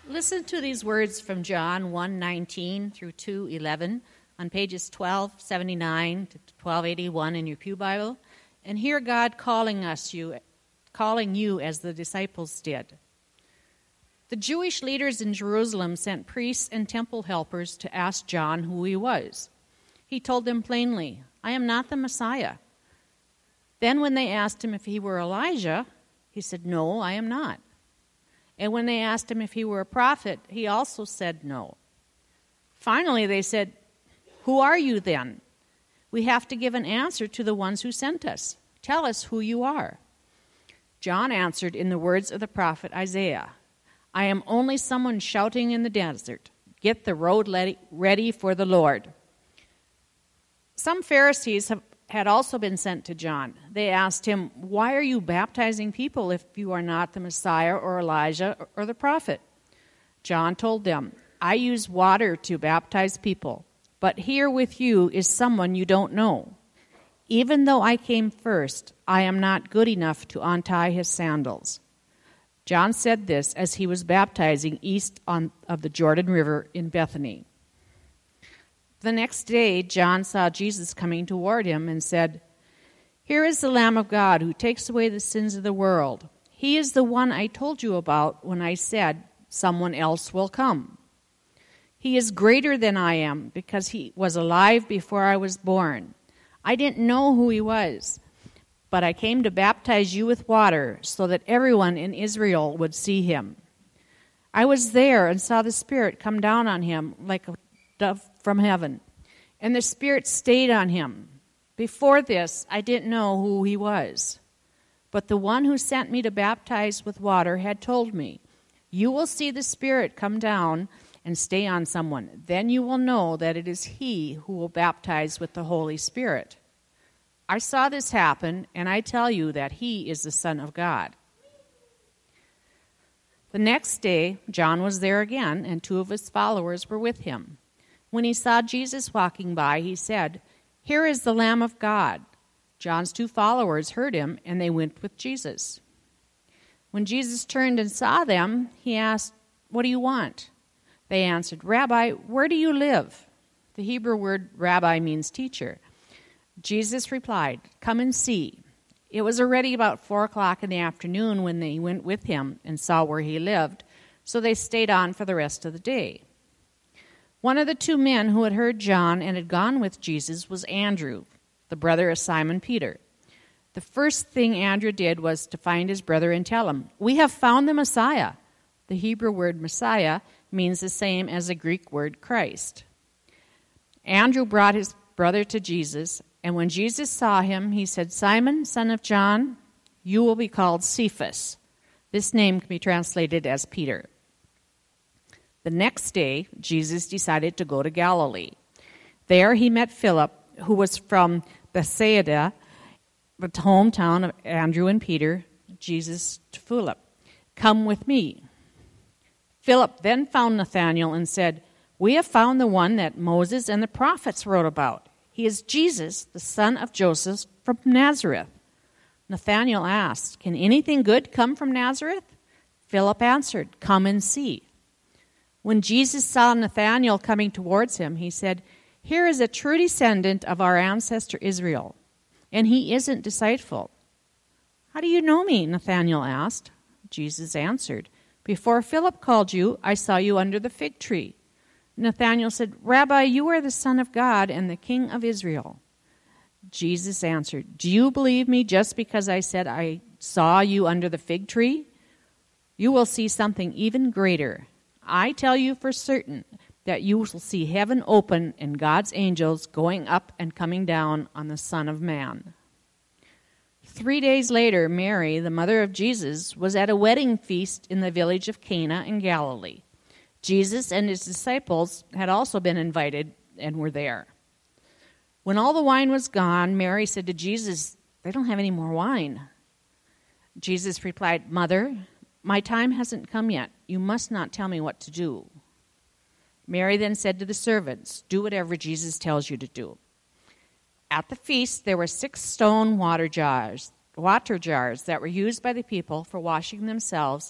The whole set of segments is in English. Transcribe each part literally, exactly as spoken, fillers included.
Listen to these words from John one nineteen through two eleven on pages twelve seventy-nine to twelve eighty-one in your Pew Bible, and hear God calling us, you, calling you as the disciples did. The Jewish leaders in Jerusalem sent priests and temple helpers to ask John who he was. He told them plainly, "I am not the Messiah." Then when they asked him if he were Elijah, he said, "No, I am not." And when they asked him if he were a prophet, he also said no. Finally, they said, "Who are you then? We have to give an answer to the ones who sent us. Tell us who you are." John answered in the words of the prophet Isaiah, "I am only someone shouting in the desert, 'Get the road ready for the Lord.'" Some Pharisees have, had also been sent to John. They asked him, "Why are you baptizing people if you are not the Messiah or Elijah or the prophet?" John told them, "I use water to baptize people, but here with you is someone you don't know. Even though I came first, I am not good enough to untie his sandals." John said this as he was baptizing east on, of the Jordan River in Bethany. The next day, John saw Jesus coming toward him and said, "Here is the Lamb of God who takes away the sins of the world. He is the one I told you about when I said, 'Someone else will come.' He is greater than I am because he was alive before I was born. I didn't know who he was, but I came to baptize you with water so that everyone in Israel would see him. I was there and saw the Spirit come down on him like a dove from heaven, and the Spirit stayed on him. Before this, I didn't know who he was. But the one who sent me to baptize with water had told me, 'You will see the Spirit come down and stay on someone. Then you will know that it is he who will baptize with the Holy Spirit.' I saw this happen, and I tell you that he is the Son of God." The next day, John was there again, and two of his followers were with him. When he saw Jesus walking by, he said, "Here is the Lamb of God." John's two followers heard him, and they went with Jesus. When Jesus turned and saw them, he asked, "What do you want?" They answered, "Rabbi, where do you live?" The Hebrew word rabbi means teacher. Jesus replied, "Come and see." It was already about four o'clock in the afternoon when they went with him and saw where he lived, so they stayed on for the rest of the day. One of the two men who had heard John and had gone with Jesus was Andrew, the brother of Simon Peter. The first thing Andrew did was to find his brother and tell him, "We have found the Messiah." The Hebrew word Messiah means the same as the Greek word Christ. Andrew brought his brother to Jesus, and when Jesus saw him, he said, "Simon, son of John, you will be called Cephas." This name can be translated as Peter. The next day, Jesus decided to go to Galilee. There he met Philip, who was from Bethsaida, the hometown of Andrew and Peter. Jesus to Philip, "Come with me." Philip then found Nathanael and said, "We have found the one that Moses and the prophets wrote about. He is Jesus, the son of Joseph from Nazareth." Nathanael asked, "Can anything good come from Nazareth?" Philip answered, "Come and see." When Jesus saw Nathanael coming towards him, he said, "Here is a true descendant of our ancestor Israel, and he isn't deceitful." "How do you know me?" Nathanael asked. Jesus answered, "Before Philip called you, I saw you under the fig tree." Nathanael said, "Rabbi, you are the Son of God and the King of Israel." Jesus answered, "Do you believe me just because I said I saw you under the fig tree? You will see something even greater. I tell you for certain that you will see heaven open and God's angels going up and coming down on the Son of Man." Three days later, Mary, the mother of Jesus, was at a wedding feast in the village of Cana in Galilee. Jesus and his disciples had also been invited and were there. When all the wine was gone, Mary said to Jesus, "They don't have any more wine." Jesus replied, "Mother, my time hasn't come yet. You must not tell me what to do." Mary then said to the servants, "Do whatever Jesus tells you to do." At the feast, there were six stone water jars, water jars that were used by the people for washing themselves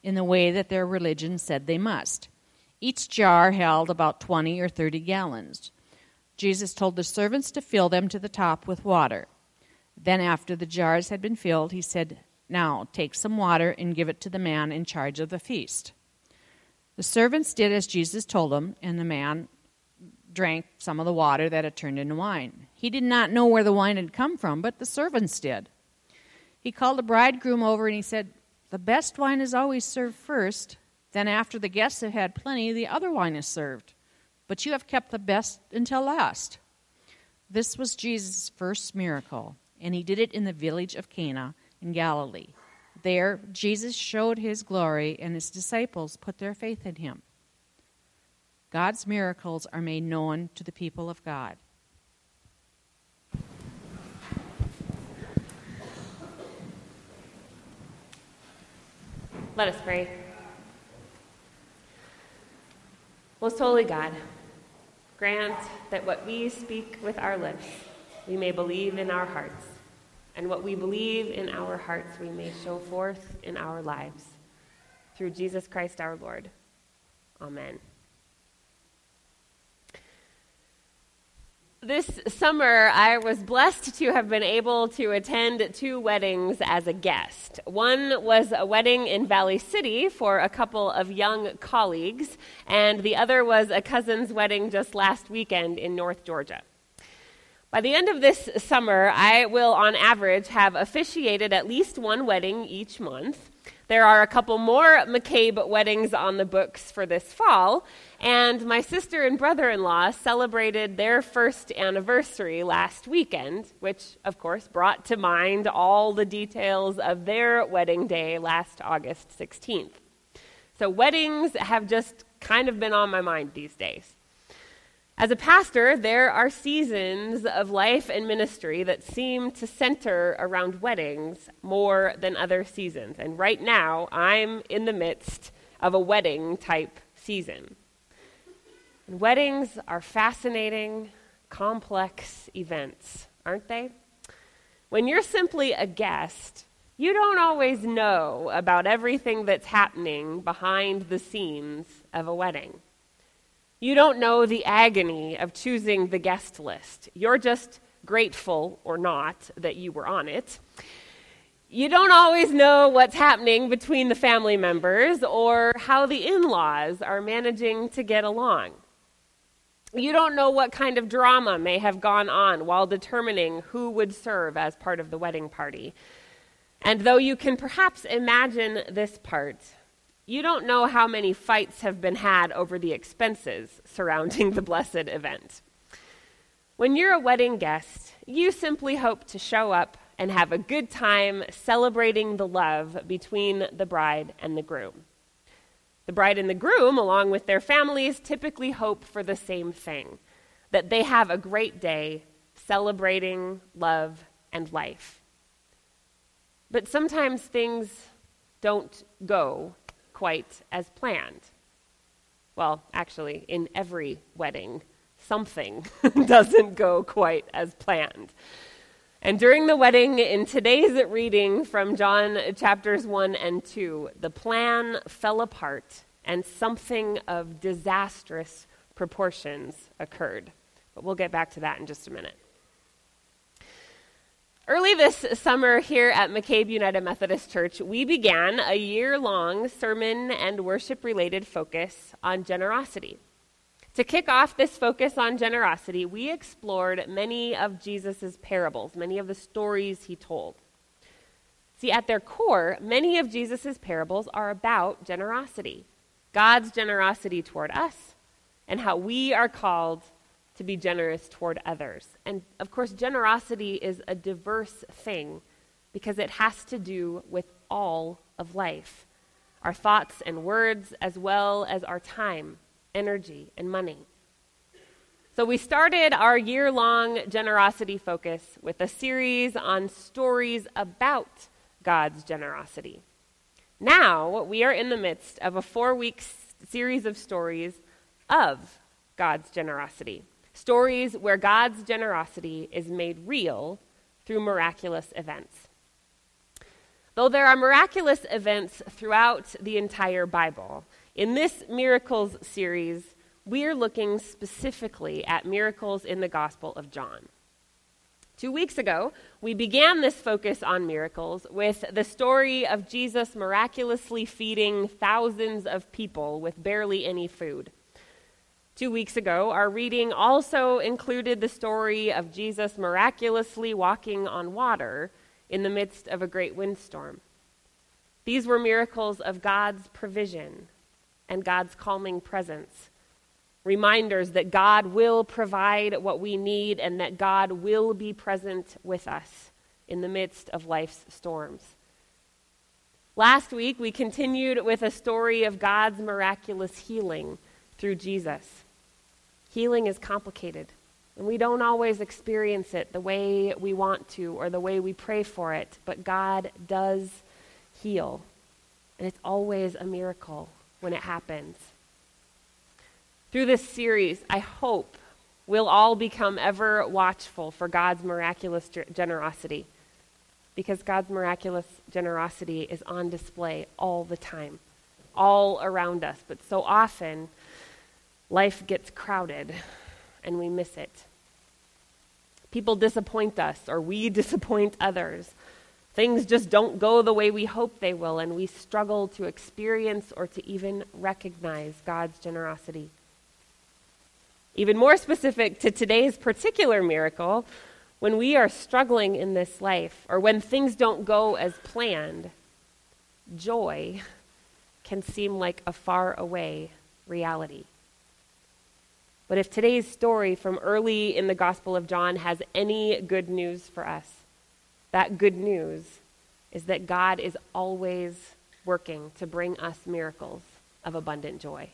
in the way that their religion said they must. Each jar held about twenty or thirty gallons. Jesus told the servants to fill them to the top with water. Then after the jars had been filled, he said, "Now take some water and give it to the man in charge of the feast." The servants did as Jesus told them, and the man drank some of the water that had turned into wine. He did not know where the wine had come from, but the servants did. He called the bridegroom over and he said, "The best wine is always served first. Then after the guests have had plenty, the other wine is served. But you have kept the best until last." This was Jesus' first miracle, and he did it in the village of Cana in Galilee. There, Jesus showed his glory, and his disciples put their faith in him. God's miracles are made known to the people of God. Let us pray. Most holy God, grant that what we speak with our lips, we may believe in our hearts, and what we believe in our hearts, we may show forth in our lives. Through Jesus Christ our Lord. Amen. This summer, I was blessed to have been able to attend two weddings as a guest. One was a wedding in Valley City for a couple of young colleagues, and the other was a cousin's wedding just last weekend in North Georgia. By the end of this summer, I will, on average, have officiated at least one wedding each month. There are a couple more McCabe weddings on the books for this fall, and my sister and brother-in-law celebrated their first anniversary last weekend, which, of course, brought to mind all the details of their wedding day last August sixteenth. So weddings have just kind of been on my mind these days. As a pastor, there are seasons of life and ministry that seem to center around weddings more than other seasons. And right now, I'm in the midst of a wedding-type season. And weddings are fascinating, complex events, aren't they? When you're simply a guest, you don't always know about everything that's happening behind the scenes of a wedding. You don't know the agony of choosing the guest list. You're just grateful, or not, that you were on it. You don't always know what's happening between the family members or how the in-laws are managing to get along. You don't know what kind of drama may have gone on while determining who would serve as part of the wedding party. And though you can perhaps imagine this part, you don't know how many fights have been had over the expenses surrounding the blessed event. When you're a wedding guest, you simply hope to show up and have a good time celebrating the love between the bride and the groom. The bride and the groom, along with their families, typically hope for the same thing, that they have a great day celebrating love and life. But sometimes things don't go quite as planned. Well, actually, in every wedding, something doesn't go quite as planned. And during the wedding, in today's reading from John chapters one and two, the plan fell apart and something of disastrous proportions occurred. But we'll get back to that in just a minute. Early this summer here at McCabe United Methodist Church, we began a year-long sermon and worship-related focus on generosity. To kick off this focus on generosity, we explored many of Jesus' parables, many of the stories he told. See, at their core, many of Jesus' parables are about generosity, God's generosity toward us, and how we are called to be generous toward others. And of course, generosity is a diverse thing because it has to do with all of life, our thoughts and words, as well as our time, energy, and money. So we started our year-long generosity focus with a series on stories about God's generosity. Now, we are in the midst of a four-week s- series of stories of God's generosity. Stories where God's generosity is made real through miraculous events. Though there are miraculous events throughout the entire Bible, in this Miracles series, we are looking specifically at miracles in the Gospel of John. Two weeks ago, we began this focus on miracles with the story of Jesus miraculously feeding thousands of people with barely any food. Two weeks ago, our reading also included the story of Jesus miraculously walking on water in the midst of a great windstorm. These were miracles of God's provision and God's calming presence. Reminders that God will provide what we need and that God will be present with us in the midst of life's storms. Last week, we continued with a story of God's miraculous healing through Jesus. Healing is complicated, and we don't always experience it the way we want to or the way we pray for it, but God does heal, and it's always a miracle when it happens. Through this series, I hope we'll all become ever watchful for God's miraculous generosity, because God's miraculous generosity is on display all the time, all around us. But so often, life gets crowded and we miss it. People disappoint us, or we disappoint others. Things just don't go the way we hope they will, and we struggle to experience or to even recognize God's generosity. Even more specific to today's particular miracle, when we are struggling in this life, or when things don't go as planned, joy can seem like a far away reality. But if today's story from early in the Gospel of John has any good news for us, that good news is that God is always working to bring us miracles of abundant joy.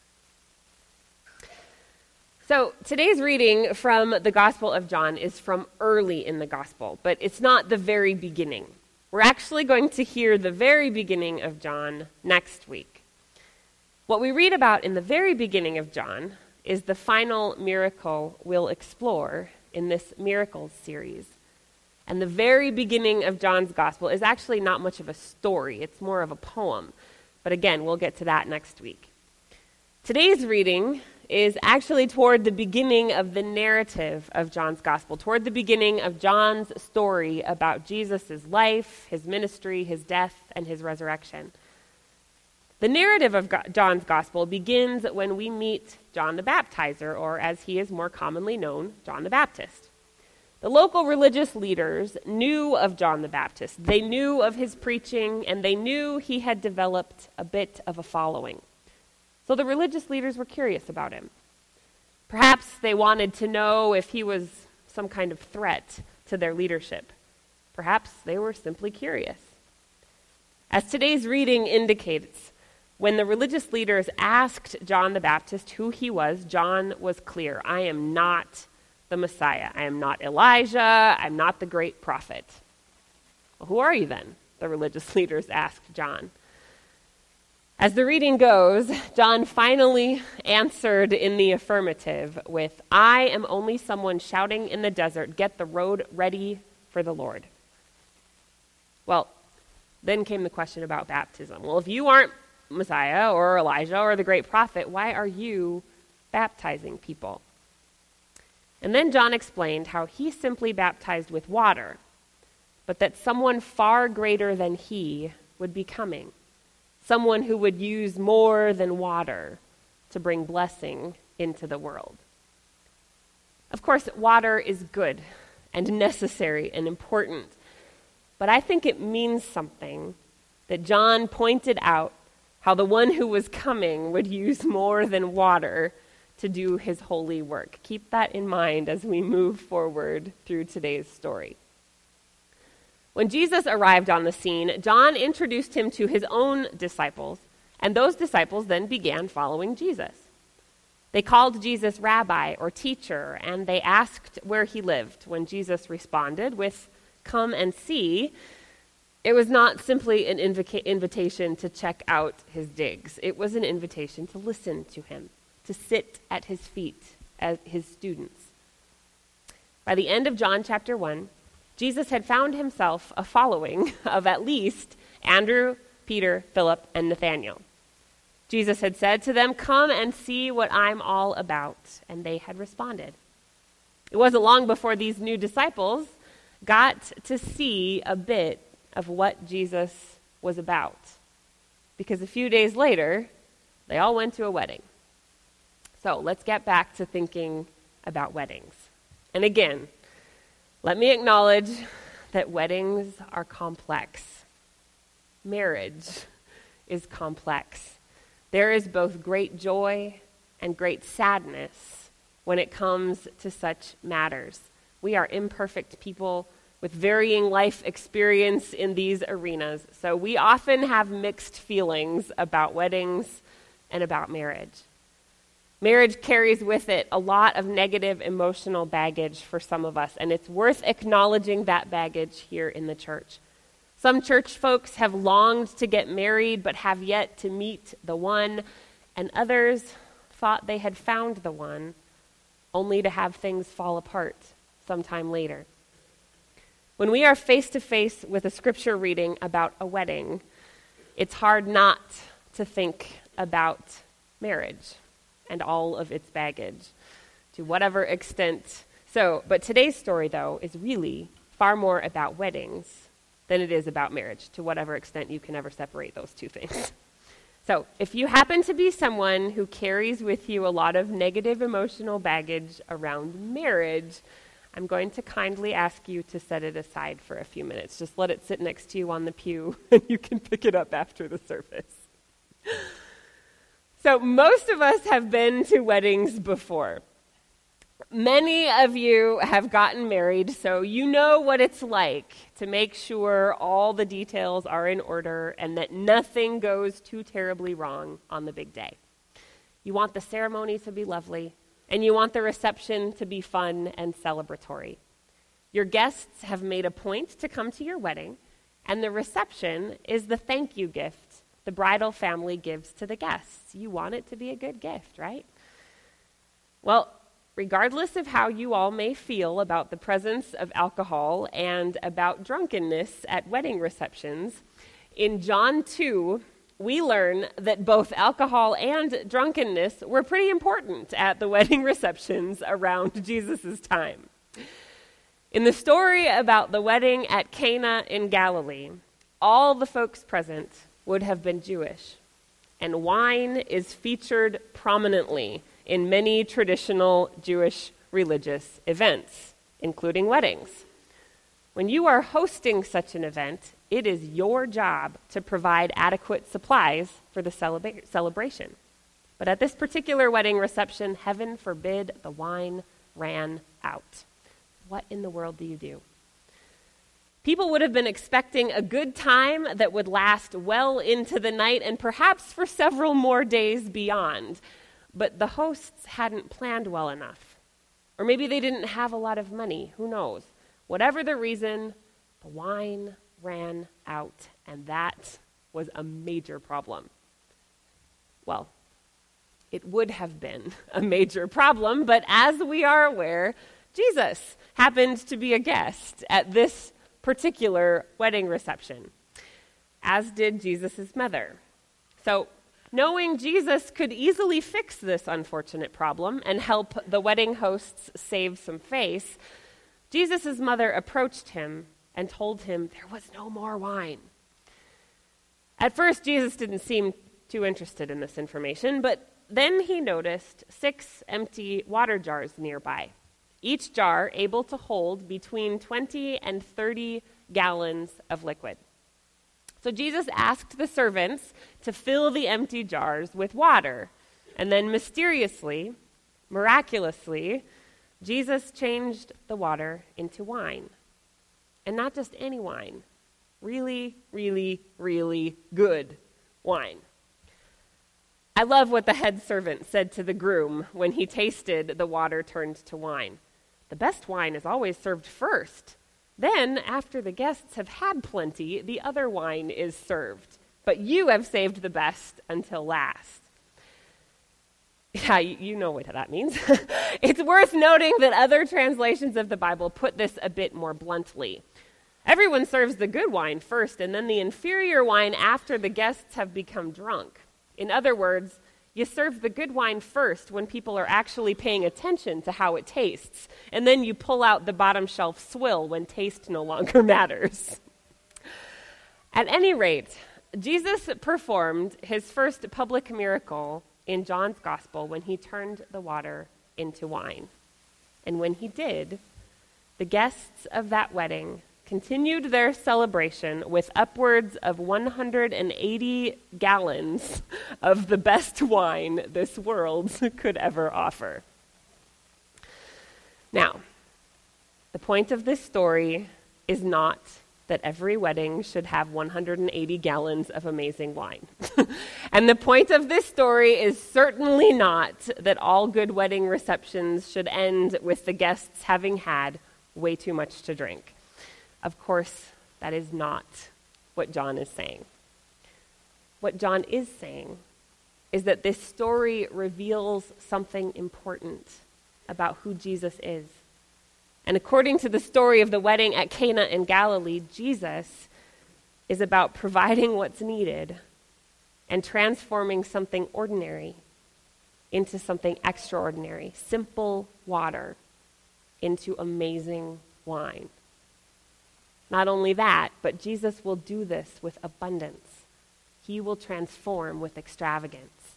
So today's reading from the Gospel of John is from early in the Gospel, but it's not the very beginning. We're actually going to hear the very beginning of John next week. What we read about in the very beginning of John is the final miracle we'll explore in this Miracles series. And the very beginning of John's Gospel is actually not much of a story. It's more of a poem. But again, we'll get to that next week. Today's reading is actually toward the beginning of the narrative of John's Gospel, toward the beginning of John's story about Jesus' life, his ministry, his death, and his resurrection. The narrative of Go- John's Gospel begins when we meet John the Baptizer, or as he is more commonly known, John the Baptist. The local religious leaders knew of John the Baptist. They knew of his preaching, and they knew he had developed a bit of a following. So the religious leaders were curious about him. Perhaps they wanted to know if he was some kind of threat to their leadership. Perhaps they were simply curious. As today's reading indicates, when the religious leaders asked John the Baptist who he was, John was clear. I am not the Messiah. I am not Elijah. I'm not the great prophet. Well, who are you then? The religious leaders asked John. As the reading goes, John finally answered in the affirmative with, I am only someone shouting in the desert, get the road ready for the Lord. Well, then came the question about baptism. Well, if you aren't Messiah or Elijah or the great prophet, why are you baptizing people? And then John explained how he simply baptized with water, but that someone far greater than he would be coming. Someone who would use more than water to bring blessing into the world. Of course, water is good and necessary and important, but I think it means something that John pointed out how the one who was coming would use more than water to do his holy work. Keep that in mind as we move forward through today's story. When Jesus arrived on the scene, John introduced him to his own disciples, and those disciples then began following Jesus. They called Jesus rabbi or teacher, and they asked where he lived. When Jesus responded with, come and see, it was not simply an invica- invitation to check out his digs. It was an invitation to listen to him, to sit at his feet as his students. By the end of John chapter one, Jesus had found himself a following of at least Andrew, Peter, Philip, and Nathanael. Jesus had said to them, "Come and see what I'm all about," and they had responded. It wasn't long before these new disciples got to see a bit of what Jesus was about, because a few days later, they all went to a wedding. So let's get back to thinking about weddings. And again, let me acknowledge that weddings are complex. Marriage is complex. There is both great joy and great sadness when it comes to such matters. We are imperfect people with varying life experience in these arenas, so we often have mixed feelings about weddings and about marriage. Marriage carries with it a lot of negative emotional baggage for some of us, and it's worth acknowledging that baggage here in the church. Some church folks have longed to get married but have yet to meet the one, and others thought they had found the one, only to have things fall apart sometime later. When we are face to face with a scripture reading about a wedding, it's hard not to think about marriage and all of its baggage, to whatever extent. So, but today's story, though, is really far more about weddings than it is about marriage, to whatever extent you can ever separate those two things. So, if you happen to be someone who carries with you a lot of negative emotional baggage around marriage, I'm going to kindly ask you to set it aside for a few minutes. Just let it sit next to you on the pew, and you can pick it up after the service. So most of us have been to weddings before. Many of you have gotten married, so you know what it's like to make sure all the details are in order and that nothing goes too terribly wrong on the big day. You want the ceremony to be lovely, and you want the reception to be fun and celebratory. Your guests have made a point to come to your wedding, and the reception is the thank you gift the bridal family gives to the guests. You want it to be a good gift, right? Well, regardless of how you all may feel about the presence of alcohol and about drunkenness at wedding receptions, in John two, we learn that both alcohol and drunkenness were pretty important at the wedding receptions around Jesus' time. In the story about the wedding at Cana in Galilee, all the folks present would have been Jewish, and wine is featured prominently in many traditional Jewish religious events, including weddings. When you are hosting such an event, it is your job to provide adequate supplies for the celebra- celebration. But at this particular wedding reception, heaven forbid, the wine ran out. What in the world do you do? People would have been expecting a good time that would last well into the night and perhaps for several more days beyond. But the hosts hadn't planned well enough. Or maybe they didn't have a lot of money. Who knows? Whatever the reason, the wine ran out, and that was a major problem. Well, it would have been a major problem, but as we are aware, Jesus happened to be a guest at this particular wedding reception, as did Jesus' mother. So, knowing Jesus could easily fix this unfortunate problem and help the wedding hosts save some face, Jesus' mother approached him and told him there was no more wine. At first, Jesus didn't seem too interested in this information, but then he noticed six empty water jars nearby, each jar able to hold between twenty and thirty gallons of liquid. So Jesus asked the servants to fill the empty jars with water, and then mysteriously, miraculously, Jesus changed the water into wine. And not just any wine, really, really, really good wine. I love what the head servant said to the groom when he tasted the water turned to wine. The best wine is always served first. Then, after the guests have had plenty, the other wine is served. But you have saved the best until last. Yeah, you, you know what that means. It's worth noting that other translations of the Bible put this a bit more bluntly. Everyone serves the good wine first, and then the inferior wine after the guests have become drunk. In other words, you serve the good wine first when people are actually paying attention to how it tastes, and then you pull out the bottom shelf swill when taste no longer matters. At any rate, Jesus performed his first public miracle in John's Gospel when he turned the water into wine. And when he did, the guests of that wedding continued their celebration with upwards of one hundred eighty gallons of the best wine this world could ever offer. Now, the point of this story is not that every wedding should have one hundred eighty gallons of amazing wine. And the point of this story is certainly not that all good wedding receptions should end with the guests having had way too much to drink. Of course, that is not what John is saying. What John is saying is that this story reveals something important about who Jesus is. And according to the story of the wedding at Cana in Galilee, Jesus is about providing what's needed and transforming something ordinary into something extraordinary, simple water into amazing wine. Not only that, but Jesus will do this with abundance. He will transform with extravagance.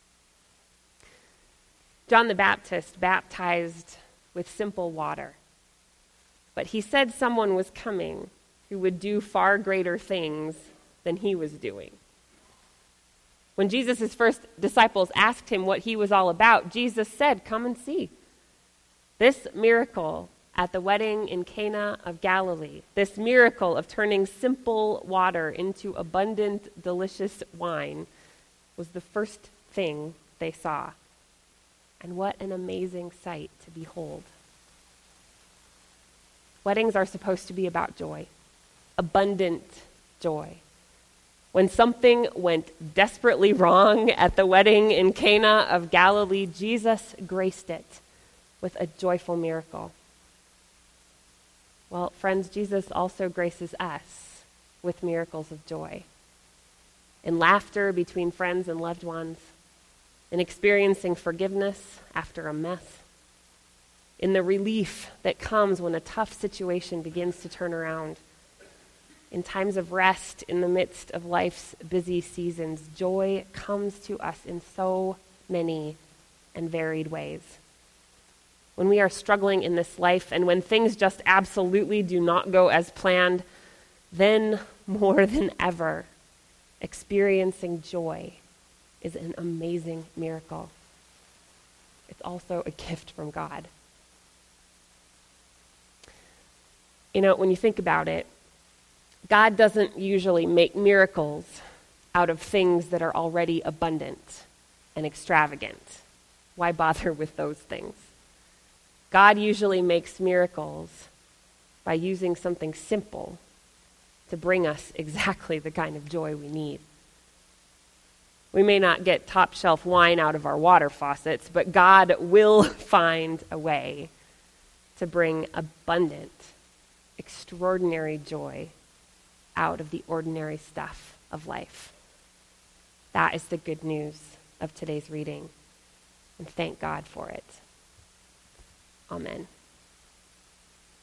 John the Baptist baptized with simple water, but he said someone was coming who would do far greater things than he was doing. When Jesus' first disciples asked him what he was all about, Jesus said, "Come and see." This miracle at the wedding in Cana of Galilee, this miracle of turning simple water into abundant, delicious wine, was the first thing they saw. And what an amazing sight to behold. Weddings are supposed to be about joy, abundant joy. When something went desperately wrong at the wedding in Cana of Galilee, Jesus graced it with a joyful miracle. Well, friends, Jesus also graces us with miracles of joy. In laughter between friends and loved ones, in experiencing forgiveness after a mess, in the relief that comes when a tough situation begins to turn around, in times of rest in the midst of life's busy seasons, joy comes to us in so many and varied ways. When we are struggling in this life and when things just absolutely do not go as planned, then more than ever, experiencing joy is an amazing miracle. It's also a gift from God. You know, when you think about it, God doesn't usually make miracles out of things that are already abundant and extravagant. Why bother with those things? God usually makes miracles by using something simple to bring us exactly the kind of joy we need. We may not get top shelf wine out of our water faucets, but God will find a way to bring abundant, extraordinary joy out of the ordinary stuff of life. That is the good news of today's reading, and thank God for it. Amen.